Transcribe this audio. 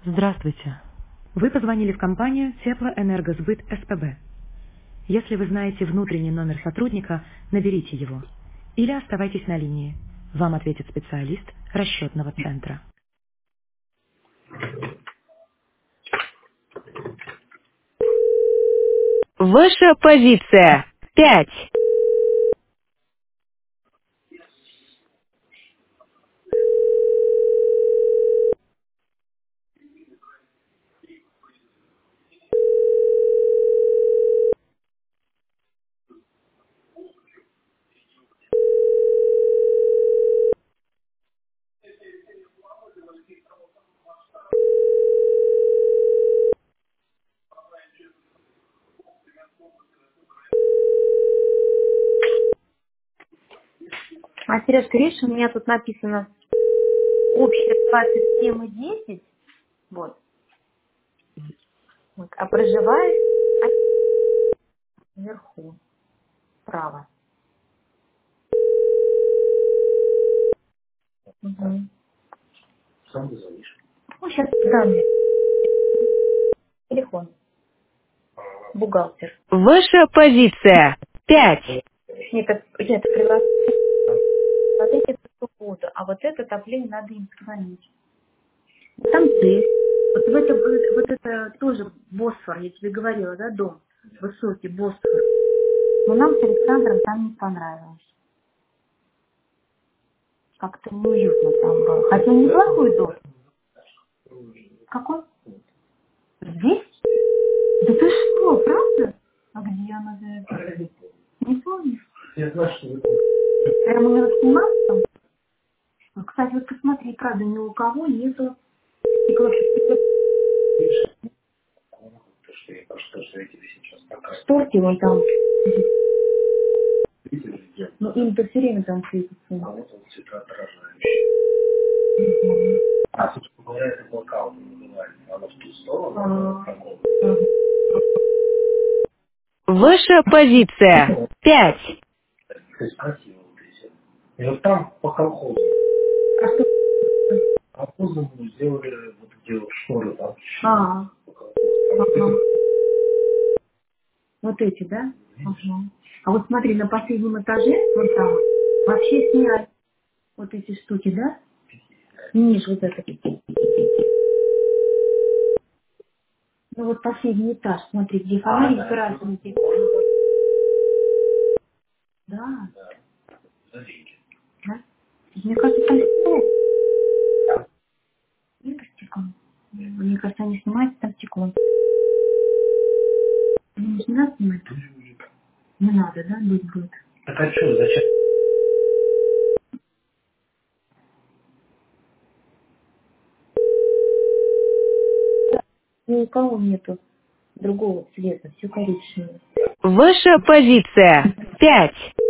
Здравствуйте. Вы позвонили в компанию Теплоэнергосбыт СПБ. Если вы знаете внутренний номер сотрудника, наберите его. Или оставайтесь на линии. Вам ответит специалист расчетного центра. Ваша позиция. 5. А, Сережка, видишь, у меня тут написано общая 27,10, вот, вот, а проживает вверху, справа. Угу. Сам ты звонишь. Ну, сейчас данные. Телефон, бухгалтер. Ваша позиция. 5. Нет, это пригласить. Вот эти по субботу, а вот это отопление надо им позвонить. Там здесь. Вот это тоже Босфор, я тебе говорила, да, дом высокий, Босфор. Но нам с Александром там не понравилось. Как-то неуютно там было. Хотя неплохой дом. Какой? Здесь? Да ты что, правда? А где она? Не помню. Я знаю, что вы Прямо на 18-м? Ну, кстати, вот посмотри, правда, ни у кого нету стеклоподъемника. то, что я тебе сейчас показываю. Шторки вон там. Видите, где? Ну, им-то все время там светится. А вот он цветоотражающий. Мгм. А, собственно говоря, это блокаут называется. Оно в ту сторону, А, такого. ага. Ваша позиция. 5. То есть красиво вот здесь. И вот там по колхозу. А что? Колхозом мы сделали вот где вот шторы там. А, По колхозу. ага. Вот эти, да? Ага. А вот смотри, на последнем этаже, вон там, вообще сняли вот эти штуки, да? Ниже вот это. Ну вот последний этаж, смотри, где фонарик красненький. Да, Да, за деньги. да. Мне кажется, там снимают. Нет стеклом. Мне кажется, они снимают там стеклом. Не надо снимать? Не надо, да? Будет. Так а что, зачем? Ни у кого нету другого цвета, все коричневое. Ваша позиция. 5.